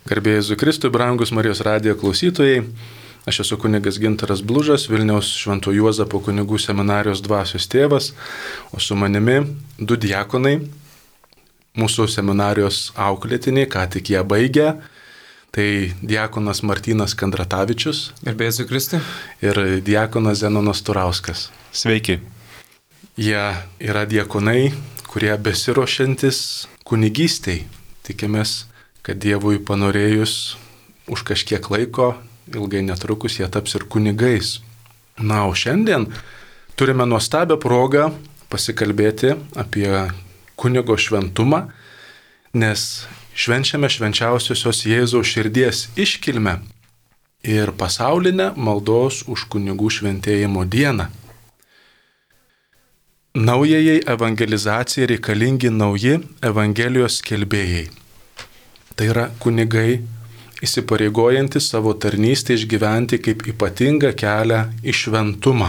Garbė Jėzui Kristui, brangus Marijos radijo klausytojai. Aš esu kunigas Gintaras Blužas, Vilniaus Švento Juozapo kunigų seminarijos dvasios tėvas, o su manimi du diakonai, mūsų seminarijos auklėtiniai, ką tik ją baigė. Tai diakonas Martynas Kandratavičius. Garbė Jėzui Kristui. Ir diakonas Zenonas Turauskas. Sveiki. Jie yra diakonai, kurie besiruošiantis kunigystei. Tikimės, kad Dievui panorėjus už kažkiek laiko, ilgai netrukus jie taps ir kunigais. Na, o šiandien turime nuostabią progą pasikalbėti apie kunigo šventumą, nes švenčiame švenčiausiosios Jėzaus širdies iškilmę ir pasaulinę maldos už kunigų šventėjimo dieną. Naujajai evangelizacijai reikalingi nauji evangelijos skelbėjai. Tai yra kunigai, įsipareigojantis savo tarnystę išgyventi kaip ypatingą kelią į šventumą.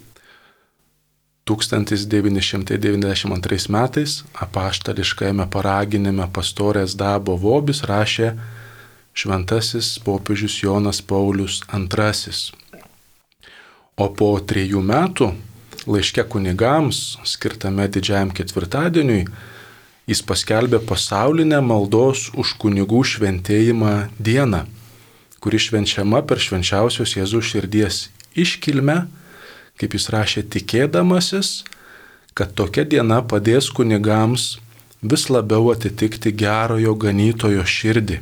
1992 metais apaštališkajame paraginime pastorės Dabo Vobis rašė šventasis popiežius Jonas Paulius II. O po 3 metų laiške kunigams, skirtame didžiajam ketvirtadieniui, jis paskelbė pasaulinę maldos už kunigų šventėjimą dieną, kuri švenčiama per švenčiausios Jėzaus širdies iškilmę, kaip jis rašė, tikėdamasis, kad tokia diena padės kunigams vis labiau atitikti gerojo ganytojo širdį.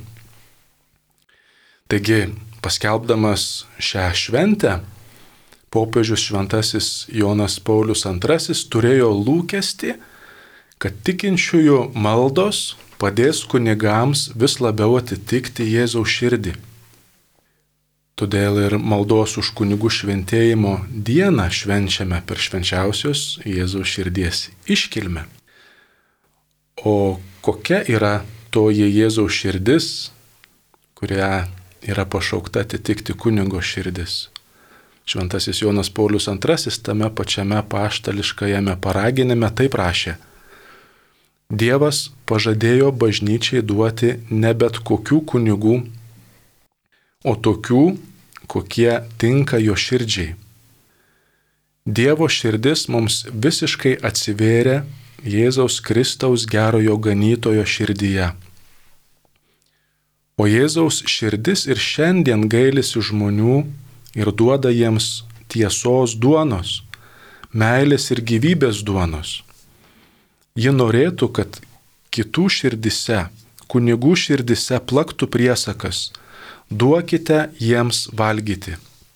Taigi, paskelbdamas šią šventę, popiežius šventasis Jonas Paulius II turėjo lūkestį, kad tikinčiųjų maldos padės kunigams vis labiau atitikti Jėzaus širdį. Todėl ir maldos už kunigų šventėjimo dieną švenčiame per švenčiausios Jėzaus širdies iškilmę. O kokia yra toji Jėzaus širdis, kurią yra pašaukta atitikti kunigo širdis? Šventasis Jonas Paulius II tame pačiame apaštališkajame paraginime taip rašė: Dievas pažadėjo bažnyčiai duoti ne bet kokių kunigų, o tokių, kokie tinka jo širdžiai. Dievo širdis mums visiškai atsivėrė Jėzaus Kristaus gerojo ganytojo širdyje. O Jėzaus širdis ir šiandien gailisi žmonių ir duoda jiems tiesos duonos, meilės ir gyvybės duonos. Ji norėtų, kad kitų širdise, kunigų širdise plaktų priesakas: duokite jiems valgyti.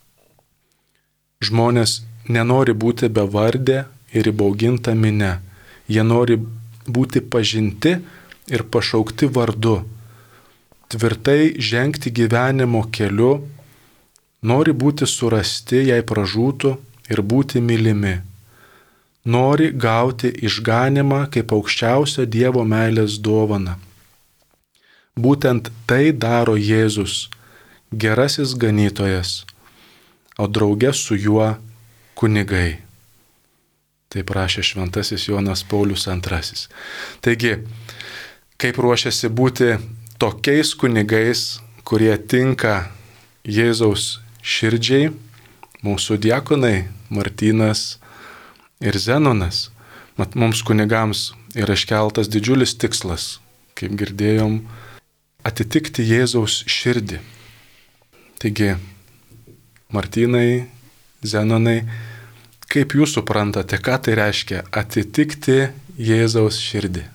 Žmonės nenori būti bevardė ir įbauginta minia. Jie nori būti pažinti ir pašaukti vardu, tvirtai žengti gyvenimo keliu, nori būti surasti, jei pražūtų, ir būti mylimi. Nori gauti išganimą kaip aukščiausio Dievo meilės dovaną. Būtent tai daro Jėzus, gerasis ganytojas, o drauge su juo kunigai. Taip rašė šventasis Jonas Paulius II. Taigi, kaip ruošiasi būti tokiais kunigais, kurie tinka Jėzaus širdžiai, mūsų diakonai Martynas ir Zenonas. Mums kunigams yra iškeltas didžiulis tikslas, kaip girdėjom, atitikti Jėzaus širdį. Taigi, Martynai, Zenonai, kaip jūs suprantate, ką tai reiškia atitikti Jėzaus širdį?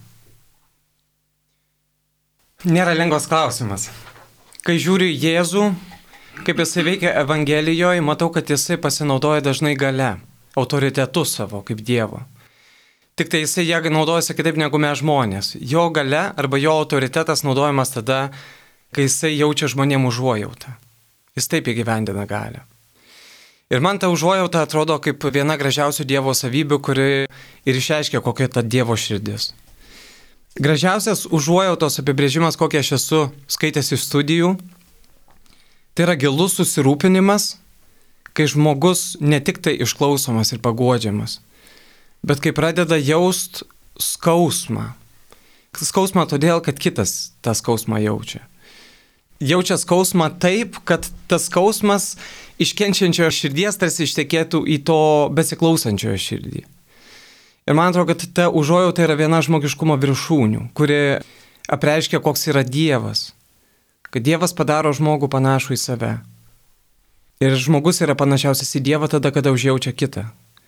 Nėra lengvas klausimas. Kai žiūriu Jėzų, kaip jisai veikia Evangelijoje, matau, kad jisai pasinaudoja dažnai gale, autoritetu savo kaip Dievo. Tik tai jisai ją naudojasi kitaip negu mes žmonės. Jo gale arba jo autoritetas naudojamas tada, kai jisai jaučia žmonėm užuojautą. Jis taip įgyvendina galę. Ir man ta užuojauta atrodo kaip viena gražiausių Dievo savybių, kuri ir išreiškia, kokia ta Dievo širdis. Gražiausias užuojautos apibrėžimas, kokį aš esu skaitęs iš studijų, tai yra gilus susirūpinimas, kai žmogus ne tik tai išklausomas ir paguodžiamas, bet kai pradeda jaust skausmą. Skausmą todėl, kad kitas tą skausmą jaučia. jaučia skausmą taip, kad tas skausmas iš kenčiančiojo širdies tarsi ištekėtų į to besiklausančiojo širdį. Ir man atrodo, kad ta užuojauta yra viena žmogiškumo viršūnių, kuri apreiškia, koks yra Dievas. Kad Dievas padaro žmogų panašų į save. Ir žmogus yra panašiausias į Dievą tada, kada užjaučia kitą.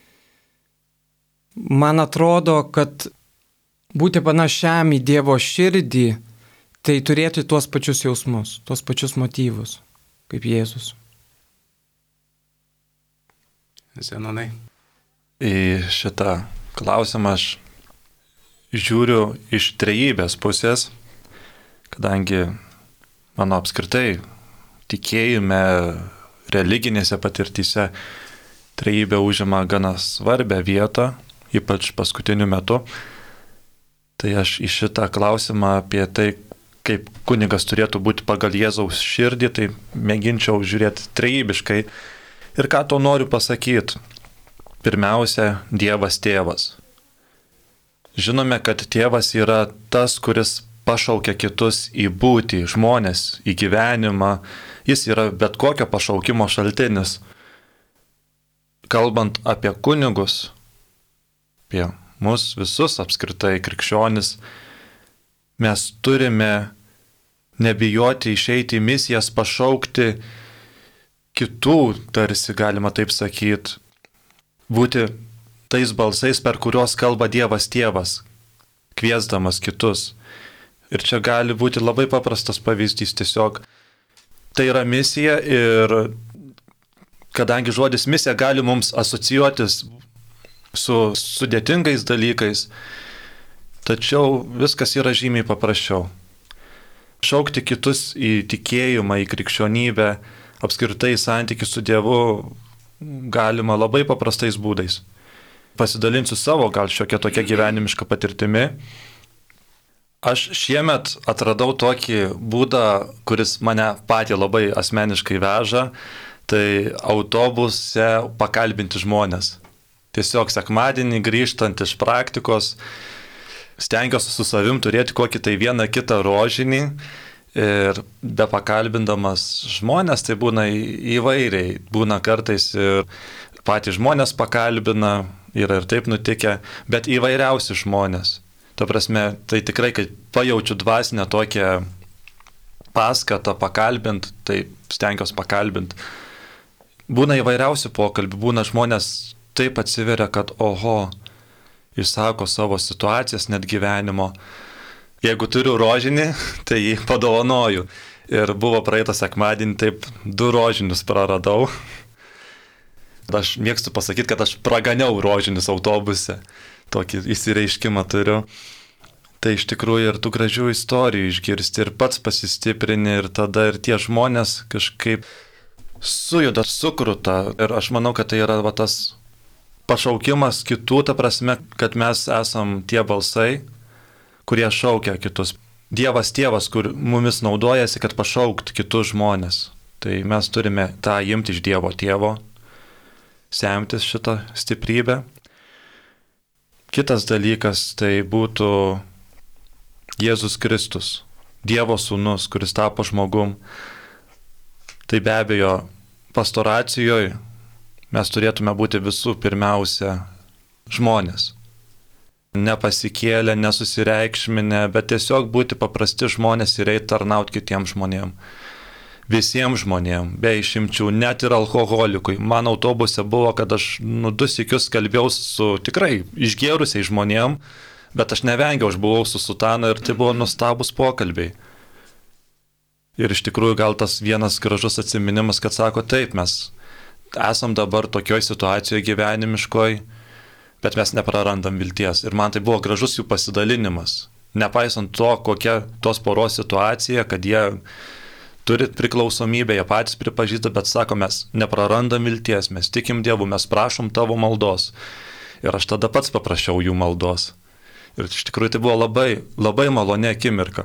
Man atrodo, kad būti panašiam į Dievo širdį, tai turėti tuos pačius jausmus, tuos pačius motyvus, kaip Jėzus. Zenonai. Į šitą klausimą aš žiūriu iš trejybės pusės, kadangi mano apskritai tikėjime, religinėse patirtyse trejybė užima gana svarbę vietą, ypač paskutiniu metu. Tai aš į šitą klausimą apie tai, kaip kunigas turėtų būti pagal Jėzaus širdį, tai mėginčiau žiūrėti trejybiškai. Ir ką to noriu pasakyti? Pirmiausia, Dievas tėvas. Žinome, kad tėvas yra tas, kuris pašaukia kitus į būtį, žmonės, į gyvenimą. Jis yra bet kokio pašaukimo šaltinis. Kalbant apie kunigus, apie mus visus apskritai krikščionis, mes turime nebijoti išeiti į misijas, pašaukti kitų, tarsi galima taip sakyti, būti tais balsais, per kuriuos kalba Dievas tėvas, kviesdamas kitus. Ir čia gali būti labai paprastas pavyzdys, tiesiog tai yra misija ir kadangi žodis misija gali mums asocijuotis su sudėtingais dalykais, tačiau viskas yra žymiai paprasčiau. Šaukti kitus į tikėjimą, į krikščionybę, apskritai santykių su Dievu galima labai paprastais būdais. Pasidalinsiu savo gal šiokia tokia gyvenimiška patirtimi. Aš šiemet atradau tokį būdą, kuris mane patį labai asmeniškai veža, tai autobuse pakalbinti žmonės. Tiesiog sekmadienį grįžtant iš praktikos, stengiuosi su savim turėti kokį tai vieną kitą rožinį ir be pakalbindamas žmonės, tai būna įvairiai, būna kartais ir patys žmonės pakalbina, yra ir taip nutikę, bet įvairiausi žmonės. Ta prasme, tai tikrai, kai pajaučiu dvasinę tokią paskatą pakalbint, tai stengiuosi pakalbint. Būna įvairiausių pokalbių, būna žmonės taip atsiveria, kad oho, išsako savo situacijas net gyvenimo. Jeigu turiu rožinį, tai jį padovanoju. Ir buvo praeitą sekmadienį, taip 2 rožinius praradau. Aš mėgstu pasakyti, kad aš praganiau rožinius autobuse. Tokį įsireiškimą turiu. Tai iš tikrųjų ir tų gražių istorijų išgirsti ir pats pasistiprini ir tada ir tie žmonės kažkaip sujuda, sukruta. Ir aš manau, kad tai yra tas pašaukimas kitų, ta prasme, kad mes esam tie balsai, kurie šaukia kitus. Dievas tėvas, kur mumis naudojasi, kad pašaukt kitus žmonės. Tai mes turime tą imti iš Dievo tėvo, semtis šitą stiprybę. Kitas dalykas tai būtų Jėzus Kristus, Dievo sūnus, kuris tapo žmogum. Tai be abejo, pastoracijoje mes turėtume būti visų pirmiausia žmonės. Nepasikėlę, nesusireikšminę, bet tiesiog būti paprasti žmonės ir eiti tarnauti kitiems žmonėms. Visiems žmonėms, be išimčių, net ir alkoholikui. Man autobuse buvo, kad aš 2 sykius kalbėjau su tikrai išgėrusiais žmonėm, bet aš nevengiau, aš buvau su sutana ir tai buvo nuostabus pokalbiai. Ir iš tikrųjų gal tas vienas gražus atsiminimas, kad sako, taip, mes esam dabar tokioj situacijoje gyvenimiškoj, bet mes neprarandam vilties. Ir man tai buvo gražus jų pasidalinimas. Nepaisant to, kokia tos poros situacija, kad jie turi priklausomybę, jie patys pripažįsta, bet sako, mes neprarandam vilties, mes tikim Dievu, mes prašom tavo maldos. Ir aš tada pats paprašiau jų maldos. Ir iš tikrųjų tai buvo labai, labai maloni akimirka.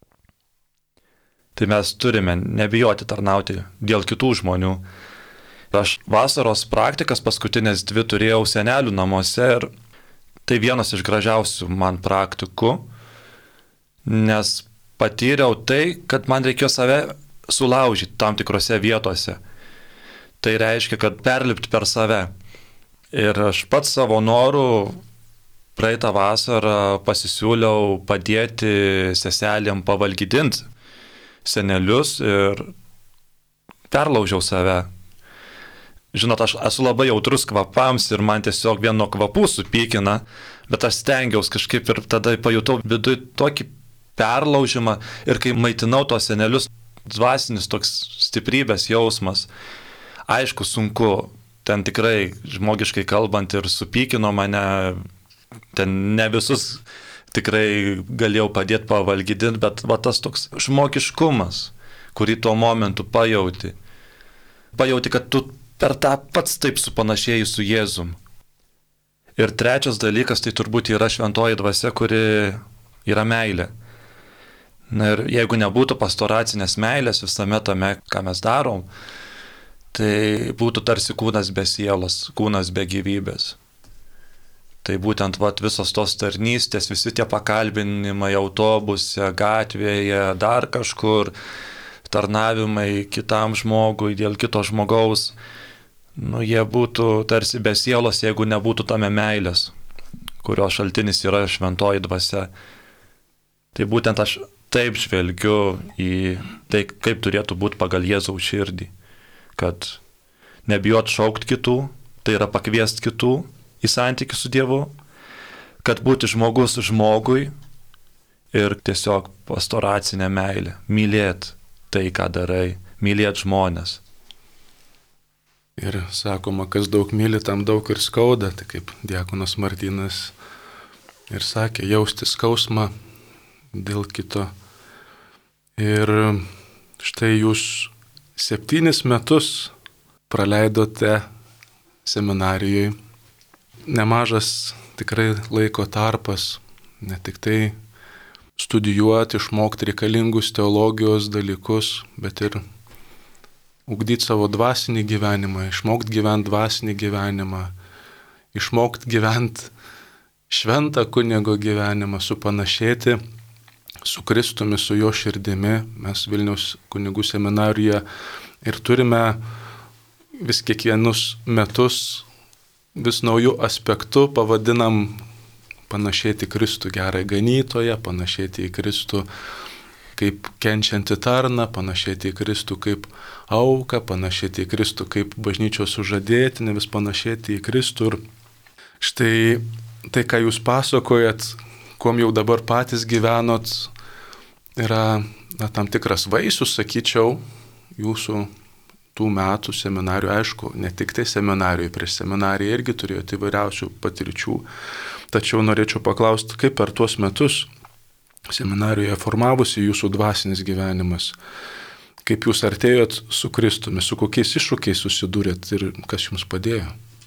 Tai mes turime nebijoti tarnauti dėl kitų žmonių. Aš vasaros praktikas paskutinės 2 turėjau senelių namuose ir tai vienas iš gražiausių man praktikų, nes patyriau tai, kad man reikėjo save sulaužyti tam tikrose vietose. Tai reiškia, kad perlipti per save. Ir aš pats savo norų praeitą vasarą pasisiūliau padėti seselėm pavalgydinti senelius ir perlaužiau save. Žinot, aš esu labai jautrus kvapams ir man tiesiog vien nuo kvapų supykina, bet aš stengiausi kažkaip ir tada pajutau viduje tokį perlaužimą ir kai maitinau tos senelius, dvasinis toks stiprybės jausmas. Aišku, sunku, ten tikrai žmogiškai kalbant ir supykino mane, ten ne visus tikrai galėjau padėti pavalgydinti, bet va tas toks žmogiškumas, kurį tuo momentu pajauti. Pajauti, kad tu per tą pats taip supanašėjai su Jėzum. Ir trečias dalykas, tai turbūt yra šventoji dvasia, kuri yra meilė. Na ir jeigu nebūtų pastoracinės meilės visame tame, ką mes darom, tai būtų tarsi kūnas be sielos, kūnas be gyvybės. Tai būtent visos tos tarnystės, visi tie pakalbinimai autobuse, gatvėje, dar kažkur, tarnavimai kitam žmogui, dėl kito žmogaus, jie būtų tarsi be sielos, jeigu nebūtų tame meilės, kurio šaltinis yra šventoji dvasia. Tai būtent aš taip žvelgiu į tai, kaip turėtų būti pagal Jėzaus širdį. Kad nebijot šaukt kitų, tai yra pakviest kitų į santykį su Dievu, kad būti žmogus žmogui ir tiesiog pastoracinė meilė, mylėt tai, ką darai, mylėt žmonės. Ir sakoma, kas daug myli, tam daug ir skauda, tai kaip diakonas Martynas ir sakė, jausti skausmą dėl kito. Ir štai jūs 7 metus praleidote seminarijoje, nemažas tikrai laiko tarpas, ne tik tai studijuoti, išmokti reikalingus teologijos dalykus, bet ir ugdyti savo dvasinį gyvenimą, išmokti gyventi dvasinį gyvenimą, išmokti gyventi šventą kunigo gyvenimą, supanašėti su Kristumi, su jo širdimi. Mes Vilniaus kunigų seminarijoje ir turime vis kiekvienus metus vis naujų aspektų pavadinam panašėti Kristų gerą ganytoją, panašėti į Kristų kaip kenčianti tarną, panašėti į Kristų kaip auką, panašėti į Kristų kaip bažnyčios sužadėtinį, vis panašėti į Kristų. Ir štai tai, ką jūs pasakojat, kuom jau dabar patys gyvenot, yra tam tikras vaisius, sakyčiau, jūsų tų metų seminarijų. Aišku, ne tik tai seminarijų, prieš seminariją irgi turėjote įvairiausių patirčių. Tačiau norėčiau paklausti, kaip per tuos metus seminarijoje formavosi jūsų dvasinis gyvenimas, kaip jūs artėjot su Kristumi, su kokiais iššūkiais susidūrėt ir kas jums padėjo?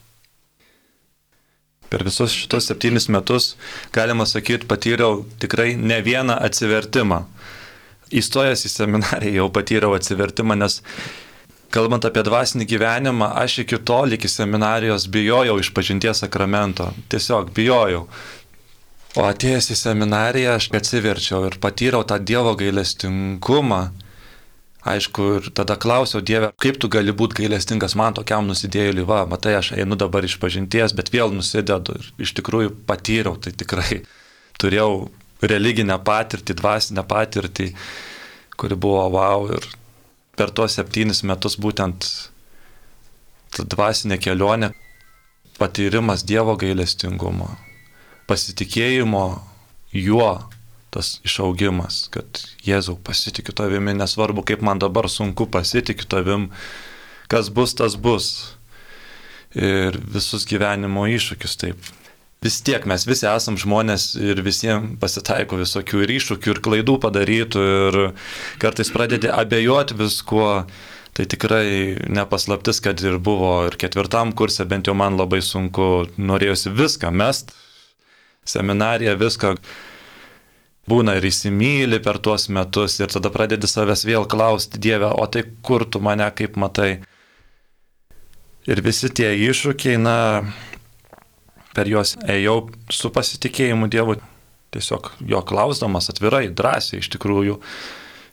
Per visus šitos 7 metus, galima sakyti, patyriau tikrai ne vieną atsivertimą. Įstojęs į seminariją jau patyriau atsivertimą, nes kalbant apie dvasinį gyvenimą, aš iki tol, iki seminarijos bijojau išpažinties sakramento. Tiesiog bijojau. O atėjęs į seminariją aš atsiverčiau ir patyriau tą Dievo gailestingumą. Aišku, ir tada klausiau Dievę, kaip tu gali būti gailestingas man tokiam nusidėjėliui, va, matai, aš einu dabar išpažinties, bet vėl nusidedu ir iš tikrųjų patyriau, tai tikrai turėjau religinę patirtį, dvasinę patirtį, kuri buvo wow, ir per tuos 7 metus būtent ta dvasinė kelionė, patyrimas Dievo gailestingumo, pasitikėjimo juo, tas išaugimas, kad Jėzau, pasitikiu tavimi, nesvarbu, kaip man dabar sunku, pasitikiu tavim, kas bus, tas bus. Ir visus gyvenimo iššūkius taip. Vis tiek mes visi esam žmonės ir visiems pasitaiko visokių ir iššūkių, ir klaidų padarytų, ir kartais pradedi abejoti viskuo. Tai tikrai nepaslaptis, kad ir buvo ir 4 kurse, bent jau man labai sunku, norėjusi viską mest, seminariją, viską. Būna ir įsimyli per tuos metus ir tada pradedi savęs vėl klausti, Dieve, o tai kur tu mane kaip matai? Ir visi tie iššūkiai, per juos ėjau su pasitikėjimu Dievu, tiesiog jo klausdamas atvirai, drąsiai iš tikrųjų.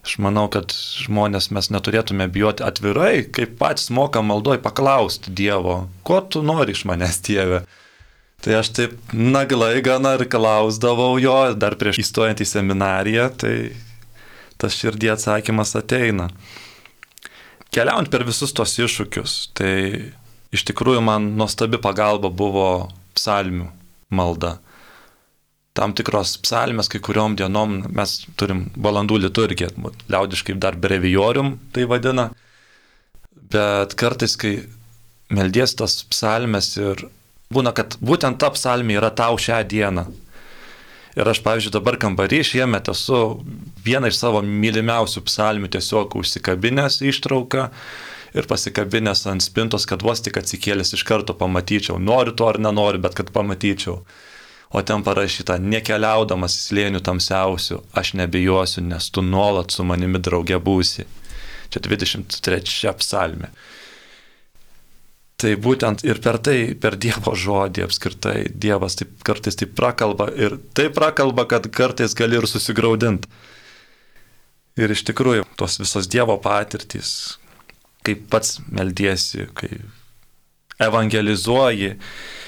Aš manau, kad žmonės mes neturėtume bijoti atvirai, kaip patys mokam maldoj paklausti Dievo, ko tu nori iš manęs, Dieve. Tai aš taip naglai gana ir klausdavau jo, dar prieš įstojant į seminariją, tai tas širdį atsakymas ateina. Keliaujant per visus tos iššūkius, tai iš tikrųjų man nuostabi pagalba buvo psalmių malda. Tam tikros psalmės, kai kuriom dienom mes turim valandų liturgiją, liaudiškai dar brevijorium tai vadina, bet kartais, kai meldies tas psalmės ir būna, kad būtent ta psalmė yra tau šią dieną. Ir aš, pavyzdžiui, dabar kambarį šiemet esu vieną iš savo mylimiausių psalmių tiesiog užsikabinęs ištrauką ir pasikabinęs ant spintos, kad vos tik atsikėlęs iš karto pamatyčiau. Noriu to ar nenoriu, bet kad pamatyčiau. O ten parašyta, nekeliaudamas į slėnių tamsiausių, aš nebijosiu, nes tu nuolat su manimi drauge būsi. Čia 23 psalmė. Tai būtent ir per tai, per Dievo žodį apskritai, Dievas taip, kartais taip prakalba ir taip prakalba, kad kartais gali ir susigraudinti. Ir iš tikrųjų, tos visos Dievo patirtys, kaip pats meldiesi, kai evangelizuoji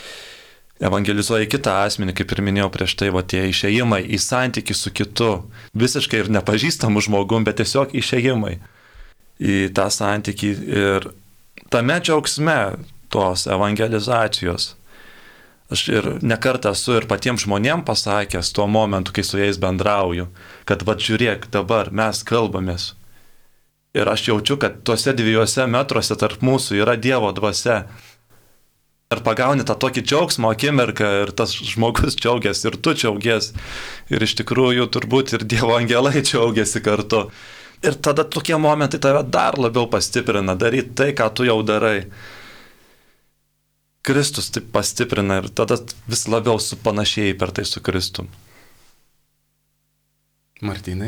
kitą asmenį, kaip ir minėjau prieš tai, tie išėjimai į santykį su kitu, visiškai ir nepažįstamu žmogum, bet tiesiog išėjimai į tą santykį ir tame džiaugsme tos evangelizacijos. Aš ir nekartą esu ir patiems žmonėms pasakęs tuo momentu, kai su jais bendrauju, kad žiūrėk, dabar mes kalbamės. Ir aš jaučiu, kad tuose 2 metruose tarp mūsų yra Dievo dvasia. Ir pagauni tą tokį džiaugsmo akimirką ir tas žmogus džiaugiasi ir tu džiaugiesi. Ir iš tikrųjų turbūt ir Dievo angelai džiaugiasi kartu. Ir tada tokie momentai tave dar labiau pastiprina daryti tai, ką tu jau darai. Kristus taip pastiprina ir tada vis labiau supanašėjai per tai su Kristum. Martynai?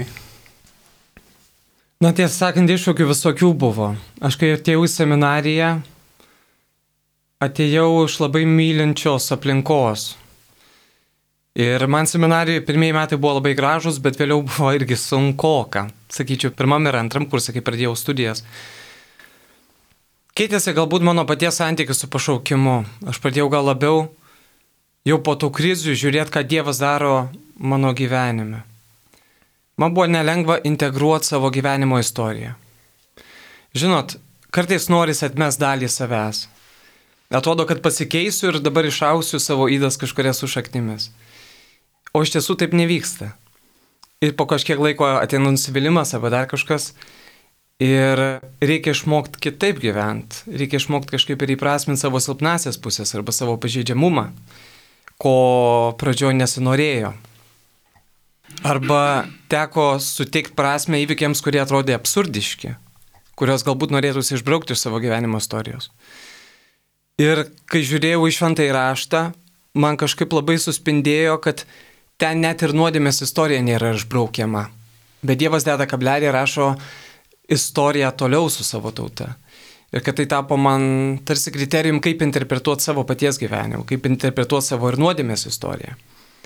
Na, tiesą sakant, iššūkių visokių buvo. Aš kai atėjau į seminariją, atėjau iš labai mylinčios aplinkos. Ir man seminarijoje pirmieji metai buvo labai gražus, bet vėliau buvo irgi sunkoka. Sakyčiau, 1 ir 2 kursai, kai pradėjau studijas. Keitėsi galbūt mano paties santykis su pašaukimu. Aš pradėjau gal labiau jau po tų krizių žiūrėti, ką Dievas daro mano gyvenime. Man buvo nelengva integruoti savo gyvenimo istoriją. Žinot, kartais norisi atmest dalį savęs. Atrodo, kad pasikeisiu ir dabar išausiu savo ydas kažkurias su šaknimis. O iš tiesų taip nevyksta. Ir po kažkiek laiko ateina nusivylimas arba dar kažkas. Ir reikia išmokti kitaip gyventi. Reikia išmokti kažkaip ir įprasminti savo silpnasias pusės arba savo pažeidžiamumą, ko pradžioje nesinorėjo. Arba teko suteikti prasme įvykiams, kurie atrodė absurdiški, kurios galbūt norėtųsi išbraukti iš savo gyvenimo istorijos. Ir kai žiūrėjau į šventąjį raštą, man kažkaip labai suspindėjo, kad ten net ir nuodėmės istorija nėra išbraukiama. Bet Dievas deda kablelį ir rašo istoriją toliau su savo tauta. Ir kad tai tapo man tarsi kriterijum, kaip interpretuoti savo paties gyvenimą, kaip interpretuoti savo ir nuodėmės istoriją.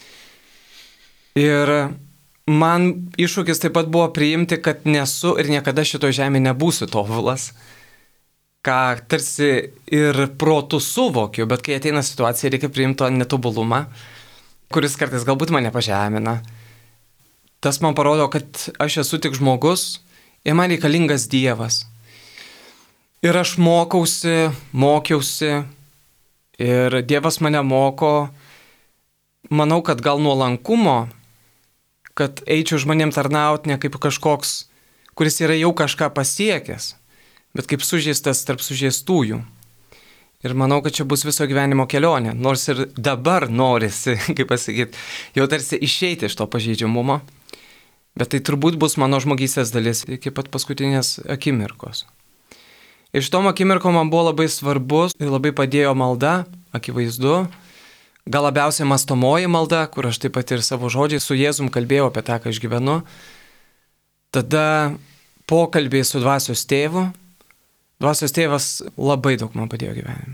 Ir man iššūkis taip pat buvo priimti, kad nesu ir niekada šitoje žemėje nebūsiu tobulas, ką tarsi ir protu suvokiu, bet kai ateina situacija, reikia priimti to netobulumą, kuris kartais galbūt mane pažemina. Tas man parodo, kad aš esu tik žmogus ir man reikalingas Dievas. Ir aš mokiausi ir Dievas mane moko, manau, kad gal nuolankumo, kad eičiau žmonėms tarnauti ne kaip kažkoks, kuris yra jau kažką pasiekęs, bet kaip sužeistas tarp sužeistųjų. Ir manau, kad čia bus viso gyvenimo kelionė, nors ir dabar norisi, kaip pasakyti, jau tarsi išeiti iš to pažeidžiamumo, bet tai turbūt bus mano žmogystės dalis iki pat paskutinės akimirkos. Iš tom akimirkom man buvo labai svarbus ir labai padėjo malda, akivaizdu, gal labiausiai mąstomoji malda, kur aš taip pat ir savo žodžiais su Jėzum kalbėjau apie tą, ką aš gyvenu. Tada pokalbiai su dvasios tėvu. Dvasios tėvas labai daug man padėjo gyvenime.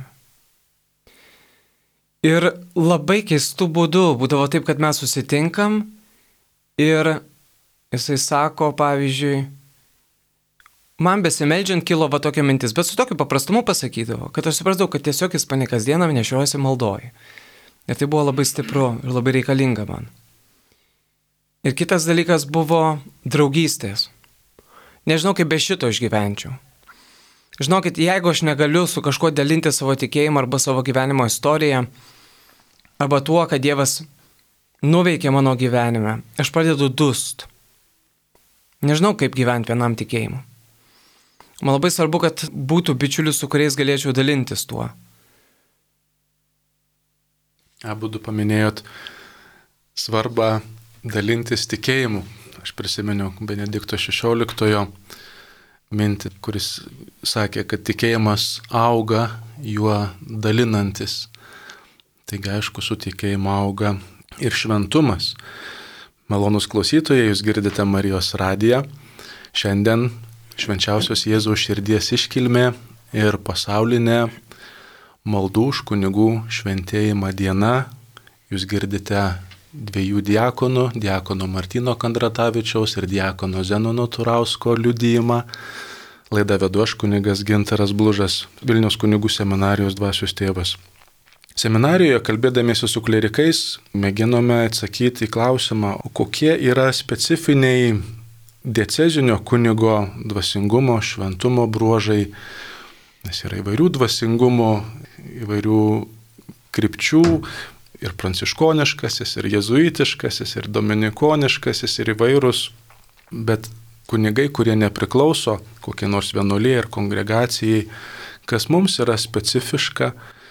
Ir labai keistų būdų būdavo taip, kad mes susitinkam ir jisai sako, pavyzdžiui, man besimeldžiant kilo va tokia mintis, bet su tokiu paprastumu pasakydavo, kad aš suprasdavau, kad tiesiog jis mane kasdieną nešiojasi maldoj. Ir tai buvo labai stipru ir labai reikalinga man. Ir kitas dalykas buvo draugystės. Nežinau, kaip be šito išgyvenčiau. Žinokit, jeigu aš negaliu su kažkuo dalinti savo tikėjimą arba savo gyvenimo istoriją, arba tuo, kad Dievas nuveikė mano gyvenime, aš pradedu dust. Nežinau, kaip gyventi vienam tikėjimu. Man labai svarbu, kad būtų bičiulių, su kuriais galėčiau dalintis tuo. Abudu paminėjot svarbą dalintis tikėjimu. Aš prisimenu Benedikto XVI mintį, kuris sakė, kad tikėjimas auga juo dalinantis. Taigi, aišku, su tikėjimu auga ir šventumas. Malonūs klausytojai, jūs girdite Marijos radiją. Šiandien švenčiausios Jėzaus širdies iškilmė ir pasaulinė maldų už kunigų šventėjimą diena. Jūs girdite dviejų diakonų, diakono Martyno Kandratavičiaus ir diakono Zenono Turausko liudijimą. Laidą vedu aš, kunigas Gintaras Blužas, Vilniaus kunigų seminarijos dvasios tėvas. Seminarijoje, kalbėdamiesi su klerikais, mėginome atsakyti į klausimą, kokie yra specifiniai diecezinio kunigo dvasingumo, šventumo bruožai, nes yra įvairių dvasingumo, įvairių krypčių, ir pranciškoniškasis, ir jezuitiškasis, ir dominikoniškasis, ir įvairūs, bet kunigai, kurie nepriklauso kokie nors vienuolijai ar kongregacijai, kas mums yra specifiška,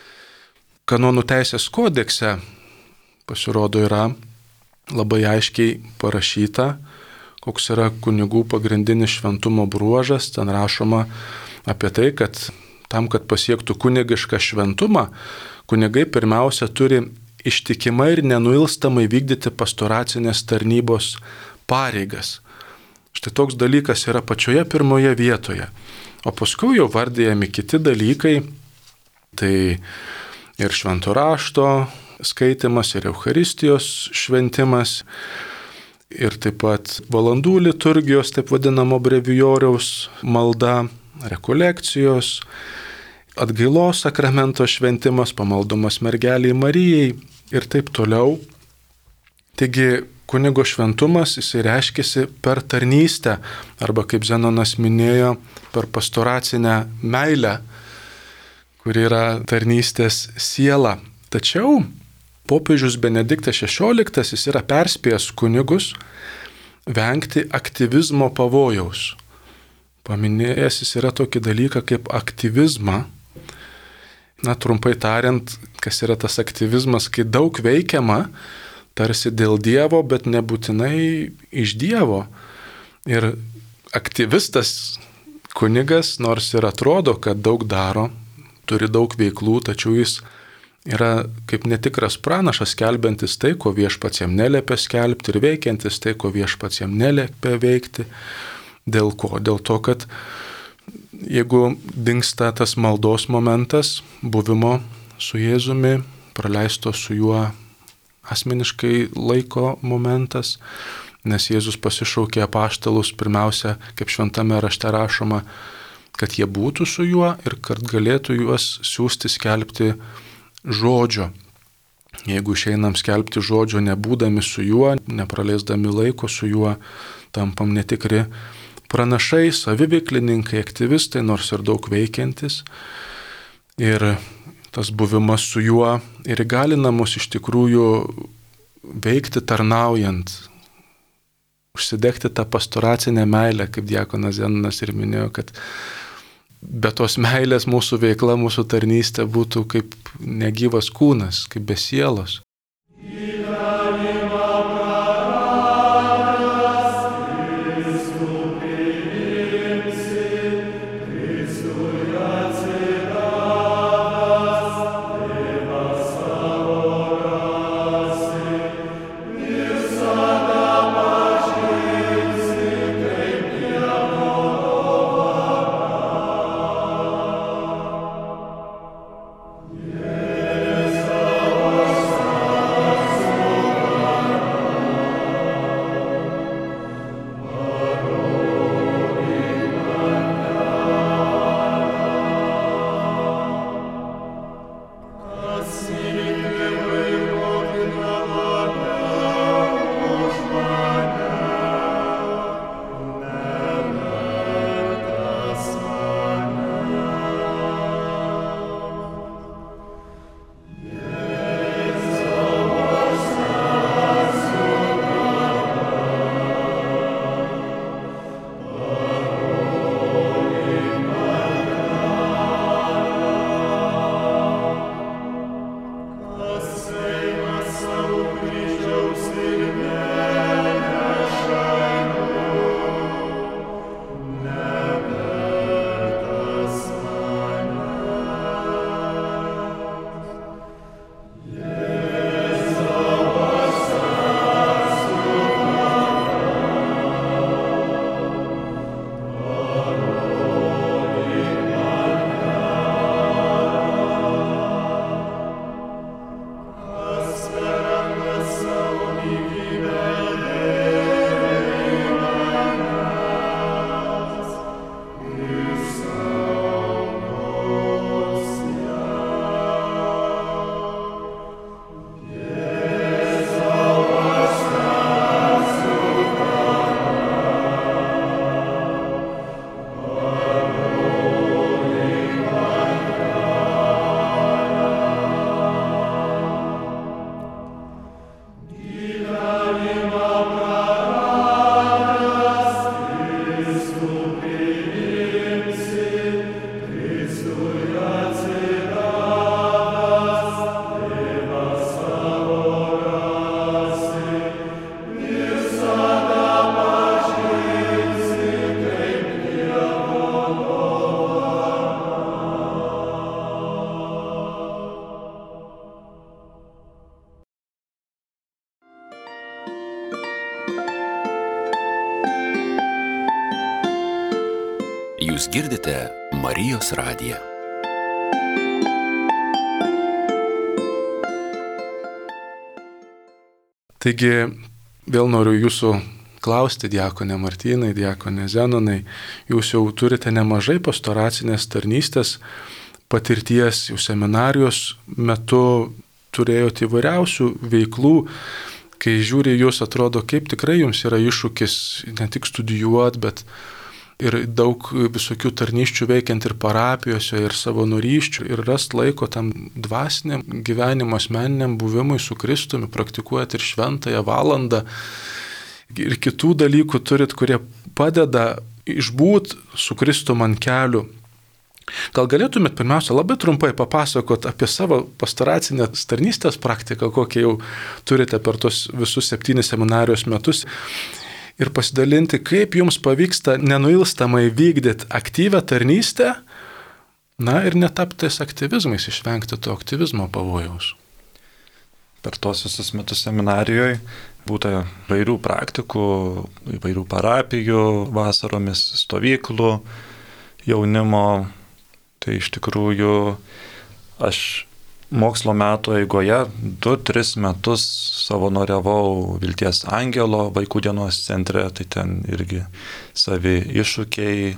kanonų teisės kodekse pasirodo yra labai aiškiai parašyta, koks yra kunigų pagrindinis šventumo bruožas. Ten rašoma apie tai, kad tam, kad pasiektų kunigišką šventumą, kunigai pirmiausia turi ištikimai ir nenuilstamai vykdyti pastoracinės tarnybos pareigas. Štai toks dalykas yra pačioje pirmoje vietoje. O paskui jau vardėjami kiti dalykai, tai ir švento rašto skaitimas, ir Eucharistijos šventimas, ir taip pat valandų liturgijos, taip vadinamo brevijoriaus malda, rekolekcijos, atgailos sakramento šventimas, pamaldumas mergeliai Marijai ir taip toliau. Taigi kunigo šventumas jis reiškiasi per tarnystę, arba kaip Zenonas minėjo, per pastoracinę meilę, kuri yra tarnystės siela. Tačiau popiežius Benediktas XVI jis yra perspėjęs kunigus vengti aktyvizmo pavojaus. Paminėjęs jis yra tokį dalyką kaip aktyvizmą. Na, trumpai tariant, kas yra tas aktyvizmas, kai daug veikiama, tarsi dėl Dievo, bet nebūtinai iš Dievo. Ir aktyvistas kunigas, nors ir atrodo, kad daug daro, turi daug veiklų, tačiau jis yra kaip netikras pranašas, skelbiantis tai, ko viešpats jam neliepia skelbti, ir veikiantis tai, ko viešpats jam neliepia veikti. Dėl ko? Dėl to, kad jeigu dingsta tas maldos momentas, buvimo su Jėzumi, praleisto su juo asmeniškai laiko momentas, nes Jėzus pasišaukė apaštalus pirmiausia, kaip šventame rašte rašoma, kad jie būtų su juo ir kad galėtų juos siūsti skelbti žodžio. Jeigu išeinam skelbti žodžio nebūdami su juo, nepraleisdami laiko su juo, tampam netikri pranašai, saviveiklininkai, aktyvistai, nors ir daug veikiantis. Ir tas buvimas su juo ir įgalina mus iš tikrųjų veikti tarnaujant, užsidegti tą pastoracinę meilę, kaip diakonas Zenonas ir minėjo, kad be tos meilės mūsų veikla, mūsų tarnystė būtų kaip negyvas kūnas, kaip be sielos. Jūs girdite Marijos radiją. Taigi, vėl noriu jūsų klausti, diakonė Martynai, diakonė Zenonai, jūs jau turite nemažai pastoracinės tarnystės patirties, jau seminarijos metu turėjote įvairiausių veiklų, kai žiūri jūs, atrodo, kaip tikrai jums yra iššūkis ne tik studijuoti, bet ir daug visokių tarnyščių veikiant ir parapijose, ir savanorysčių, ir rast laiko tam dvasiniam gyvenimo, asmeniniam buvimui su Kristumi, praktikuojat ir šventąją valandą, ir kitų dalykų turit, kurie padeda išbūt su Kristumi ant kelių. Gal galėtumėt pirmiausia labai trumpai papasakot apie savo pastoracinę tarnystės praktiką, kokią jau turite per tos visus 7 seminarijos metus, ir pasidalinti, kaip jums pavyksta nenuilstamai vykdyti aktyvę tarnystę, ir netaptis aktyvizmais, išvengti to aktyvizmo pavojaus. Per tos visus metus seminarijoje būta įvairių praktikų, įvairių parapijų, vasaromis stovyklų, jaunimo. Tai iš tikrųjų aš mokslo metų eigoje 2-3 metus savanoriavau Vilties Angelo vaikų dienos centre, tai ten irgi savi iššūkiai,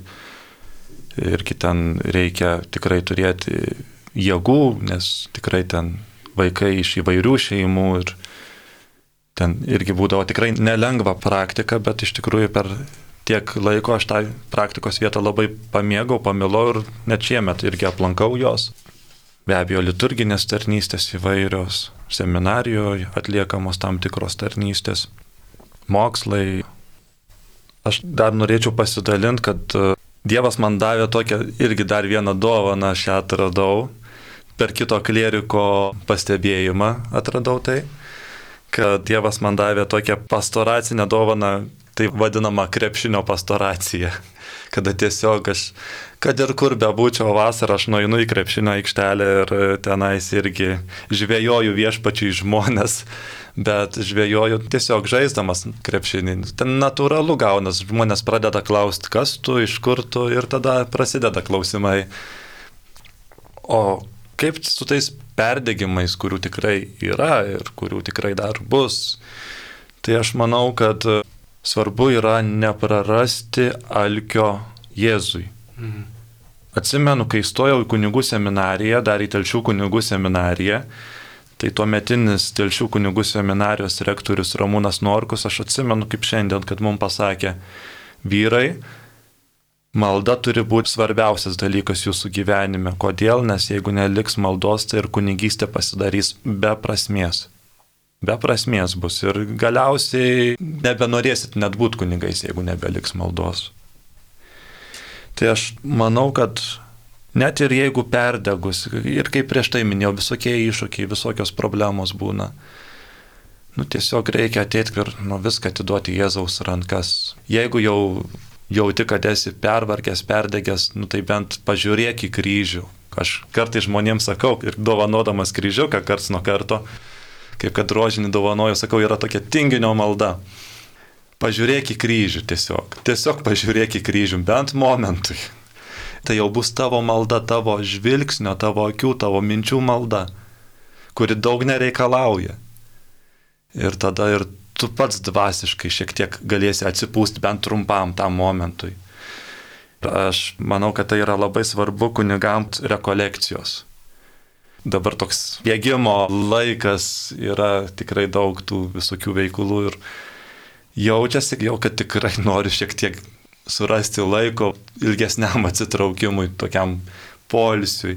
irgi ten reikia tikrai turėti jėgų, nes tikrai ten vaikai iš įvairių šeimų ir ten irgi būdavo tikrai nelengva praktika, bet iš tikrųjų per tiek laiko aš tą praktikos vietą labai pamėgau, pamilau ir net šiemet irgi aplankau jos. Be abejo, liturginės tarnystės įvairios, seminarijoje atliekamos tam tikros tarnystės, mokslai. Aš dar norėčiau pasidalinti, kad Dievas man davė tokią irgi dar vieną dovaną, aš ją atradau, per kito klieriko pastebėjimą atradau tai, kad Dievas man davė tokią pastoracinę dovaną, tai vadinama krepšinio pastoracija, kada tiesiog aš, kad ir kur bebūčiau vasarą, aš nueinu į krepšinio aikštelę ir tenais irgi žvejoju viešpačiui žmonės, bet žvejoju tiesiog žaisdamas krepšinį. Ten natūralu gaunas, žmonės pradeda klausti, kas tu, iš kur tu, ir tada prasideda klausimai. O kaip su tais perdegimais, kurių tikrai yra ir kurių tikrai dar bus, tai aš manau, kad svarbu yra neprarasti alkio Jėzui. Atsimenu, kai stojau į kunigų seminariją, dar į Telšių kunigų seminariją, tai tuometinis Telšių kunigų seminarijos rektorius Ramūnas Norkus, aš atsimenu kaip šiandien, kad mums pasakė, vyrai, malda turi būti svarbiausias dalykas jūsų gyvenime. Kodėl? Nes jeigu neliks maldos, tai ir kunigystė pasidarys be prasmės. Be prasmės bus ir galiausiai nebenorėsit net būti kunigais, jeigu nebeliks maldos. Tai aš manau, kad net ir jeigu perdegus, ir kaip prieš tai minėjau, visokie iššūkiai, visokios problemos būna, tiesiog reikia ateiti ir viską atiduoti Jėzaus rankas. Jeigu jau jauti, kad esi pervargęs, perdegęs, tai bent pažiūrėk į kryžių. Aš kartais žmonėms sakau, ir dovanodamas kryžiuką karts nuo karto, kaip kad rožinį dovanoju, sakau, yra tokia tinginio malda. Pažiūrėk į kryžių tiesiog. Tiesiog pažiūrėk į kryžių, bent momentui. Tai jau bus tavo malda, tavo žvilgsnio, tavo akių, tavo minčių malda, kuri daug nereikalauja. Ir tada ir tu pats dvasiškai šiek tiek galėsi atsipūsti bent trumpam tam momentui. Aš manau, kad tai yra labai svarbu kunigams rekolekcijos. Dabar toks bėgimo laikas, yra tikrai daug tų visokių veiklų ir jaučiasi jau, kad tikrai noriu šiek tiek surasti laiko ilgesniam atsitraukimui, tokiam poilsiui.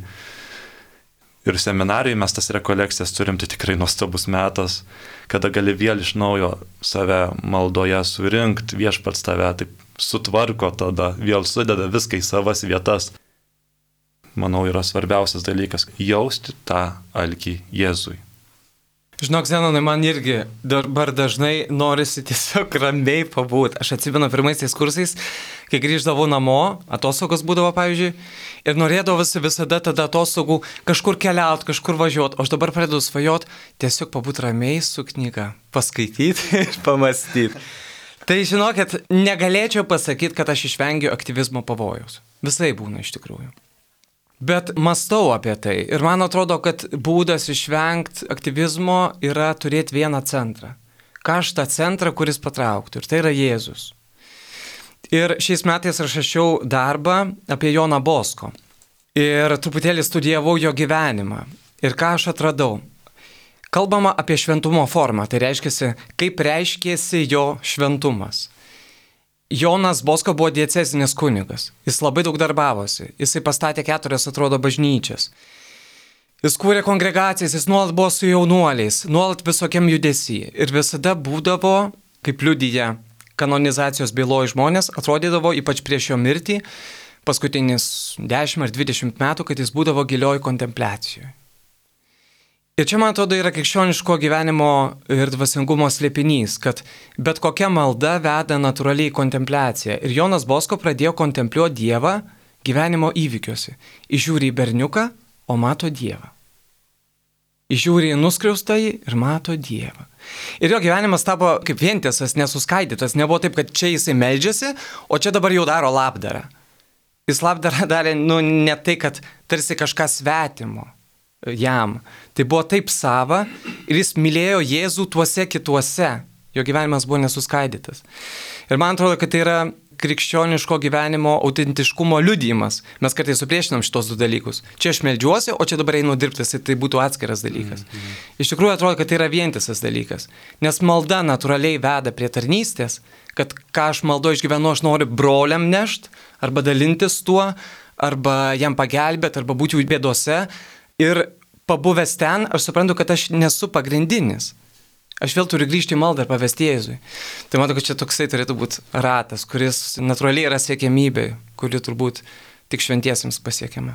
Ir seminarijai mes tas rekolekcijas turim, tai tikrai nuostabus metas, kada gali vėl iš naujo save maldoje surinkti, viešpats tave taip sutvarko, tada vėl sudeda viską į savas vietas. Manau, yra svarbiausias dalykas – jausti tą alkį Jėzui. Žinok, Zenonai, man irgi dabar dažnai norisi tiesiog ramiai pabūti. Aš atsimenu pirmaisiais kursais, kai grįždavau namo, atostogos būdavo, pavyzdžiui, ir norėdavosi visada tada atostogų kažkur keliauti, kažkur važiuoti. O aš dabar pradedu svajoti tiesiog pabūti ramiai su knyga, paskaityti ir pamastyti. Tai žinokit, negalėčiau pasakyti, kad aš išvengiu aktyvizmo pavojaus. Visai būna iš tikrųjų. Bet mąstau apie tai ir man atrodo, kad būdas išvengti aktyvizmo yra turėti vieną centrą. Karštą centrą, kuris patrauktų. Ir tai yra Jėzus. Ir šiais metais aš rašiau darbą apie Joną Bosko. Ir truputėlį studijavau jo gyvenimą. Ir ką aš atradau? Kalbama apie šventumo formą. Tai reiškia, kaip reiškėsi jo šventumas. Jonas Bosko buvo diecezinis kunigas. Jis labai daug darbavosi. Jisai pastatė 4, atrodo, bažnyčias. Jis kūrė kongregacijas, jis nuolat buvo su jaunuoliais, nuolat visokiam judesy. Ir visada būdavo, kaip liudyja kanonizacijos byloje žmonės, atrodydavo, ypač prieš jo mirtį, paskutinis 10 ar 20 metų, kad jis būdavo gilioj kontempliacijoje. Ir čia, man atrodo, yra krikščioniško gyvenimo ir dvasingumo slėpinys, kad bet kokia malda veda natūraliai į kontempliaciją. Ir Jonas Bosko pradėjo kontempliuoti Dievą gyvenimo įvykiuose. Įžiūri į berniuką, o mato Dievą. Įžiūri į nuskriaustąjį ir mato Dievą. Ir jo gyvenimas tapo kaip vientisas, nesuskaidytas. Nebuvo taip, kad čia jisai meldžiasi, o čia dabar jau daro labdarą. Jis labdarą darė, ne tai, kad tarsi kažką svetimo jam. Tai buvo taip sava ir jis mylėjo Jėzų tuose kituose. Jo gyvenimas buvo nesuskaidytas. Ir man atrodo, kad tai yra krikščioniško gyvenimo autentiškumo liudijimas. Mes kartais supriešinam šitos du dalykus. Čia aš meldžiuosi, o čia dabar einu dirbtis, tai būtų atskiras dalykas. Iš tikrųjų atrodo, kad tai yra vientisas dalykas. Nes malda natūraliai veda prie tarnystės, kad ką aš maldo išgyvenu, aš noriu broliam nešt, arba dalintis tuo, arba jam pagelbėti, arba būti jų bėdose. Ir pabuvęs ten, aš suprantu, kad aš nesu pagrindinis. Aš vėl turiu grįžti į maldą ir pavesti Jėzui. Tai matau, kad čia toksai turėtų būti ratas, kuris natūraliai yra siekiamybė, kuri turbūt tik šventiesiems pasiekiama.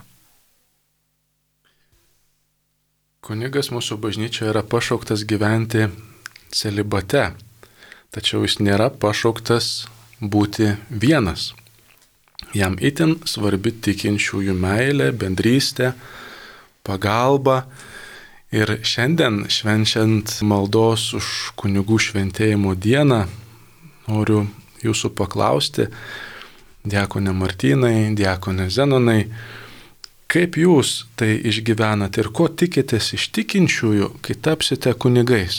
Kunigas mūsų bažnyčioje yra pašauktas gyventi celibate, tačiau jis nėra pašauktas būti vienas. Jam itin svarbi tikinčiųjų meilė, bendrystė, pagalba. Ir šiandien, švenčiant maldos už kunigų šventėjimo dieną, noriu jūsų paklausti, diakone Martynai, diakone Zenonai, kaip jūs tai išgyvenate ir ko tikitės iš tikinčiųjų, kai tapsite kunigais?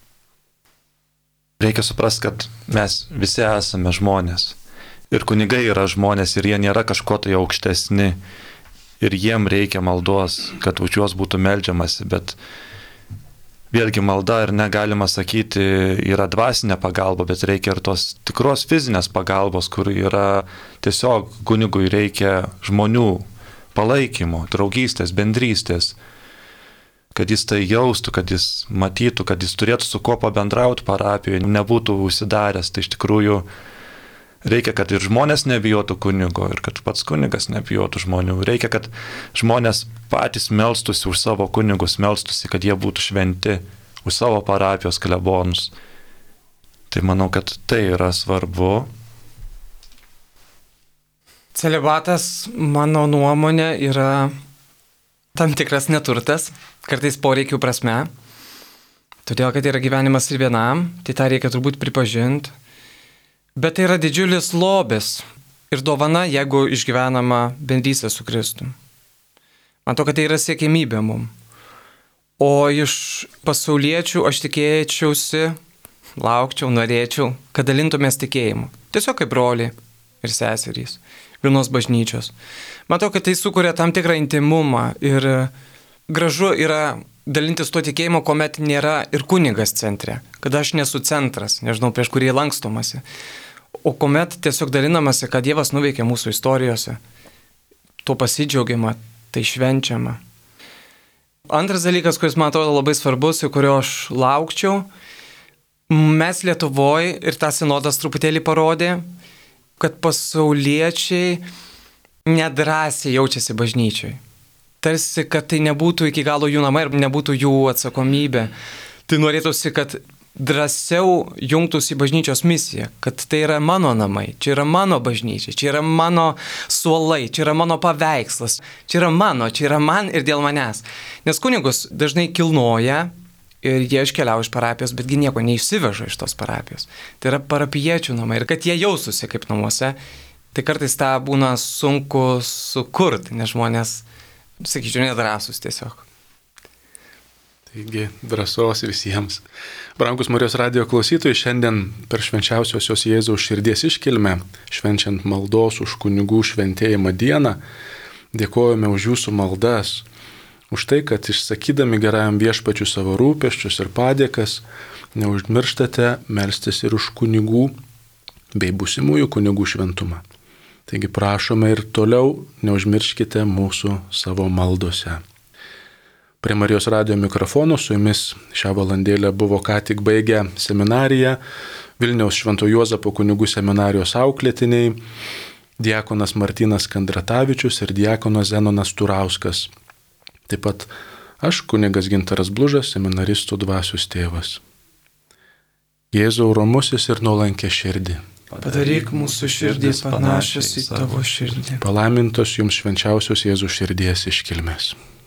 Reikia suprasti, kad mes visi esame žmonės. Ir kunigai yra žmonės ir jie nėra kažko tai aukštesni. Ir jiem reikia maldos, kad už juos būtų meldžiamasi, bet vėlgi malda ir negalima sakyti yra dvasinė pagalba, bet reikia ir tos tikros fizinės pagalbos, kur yra tiesiog kunigui reikia žmonių palaikymo, draugystės, bendrystės, kad jis tai jaustų, kad jis matytų, kad jis turėtų su kuo pabendrauti parapijoje, nebūtų užsidaręs. Tai iš tikrųjų reikia, kad ir žmonės nebijotų kunigo ir kad pats kunigas nebijotų žmonių. Reikia, kad žmonės patys melstųsi už savo kunigus, melstųsi, kad jie būtų šventi už savo parapijos klebonus. Tai manau, kad tai yra svarbu. Celibatas, mano nuomonė, yra tam tikras neturtas, kartais poreikių prasme. Todėl, kad yra gyvenimas ir vienam, tai tą reikia turbūt pripažinti. Bet tai yra didžiulis lobis ir dovana, jeigu išgyvenama bendrystė su Kristumi. Matau, kad tai yra siekimybė mums. O iš pasauliečių aš tikėčiausi, laukčiau, norėčiau, kad dalintumės tikėjimu. Tiesiog kaip broliai ir seserys, vienos bažnyčios. Matau, kad tai sukuria tam tikrą intimumą ir gražu yra dalintis tuo tikėjimu, kuomet nėra ir kunigas centre, kad aš nesu centras, nežinau, prieš kurį lankstomasi. O kuomet tiesiog dalinamasi, kad Dievas nuveikė mūsų istorijose, tuo pasidžiaugiama, tai švenčiama. Antras dalykas, kuris man atrodo labai svarbus ir kurio aš laukčiau, mes Lietuvoje, ir tą sinodas truputėlį parodė, kad pasauliečiai nedrąsiai jaučiasi bažnyčiai. Tarsi, kad tai nebūtų iki galo jų namai ir nebūtų jų atsakomybė. Tai norėtųsi, kad drąsiau jungtųsi į bažnyčios misiją, kad tai yra mano namai, čia yra mano bažnyčia, čia yra mano suolai, čia yra mano paveikslas, čia yra man ir dėl manęs. Nes kunigus dažnai kilnoja ir jie iškeliauja iš parapijos, betgi nieko neišsiveža iš tos parapijos. Tai yra parapiečių namai ir kad jie jaustųsi kaip namuose Tai kartais tą būna sunku sukurti, nes žmonės, sakyčiau, nedrąsūs tiesiog. Taigi, drąsos visiems. Brangus Marijos radijo klausytojai, šiandien per švenčiausiosios Jėzaus širdies iškilmę, švenčiant maldos už kunigų šventėjimą dieną, dėkojame už jūsų maldas, už tai, kad išsakydami gerajam viešpačiu savo rūpesčius ir padėkas, neužmirštate melstis ir už kunigų bei būsimųjų kunigų šventumą. Taigi prašome ir toliau neužmirškite mūsų savo maldose. Prie Marijos radijo mikrofono su jumis šią valandėlę buvo ką tik baigę seminariją Vilniaus Švento Juozapo kunigų seminarijos auklėtiniai, diakonas Martynas Kandratavičius ir diakonas Zenonas Turauskas. Taip pat aš, kunigas Gintaras Blužas, seminaristų dvasios tėvas. Jėzau romusis ir nuolankė širdį. Padaryk mūsų širdis panašias į tavo širdį. Palaimintos jums švenčiausios Jėzaus širdies iškilmės.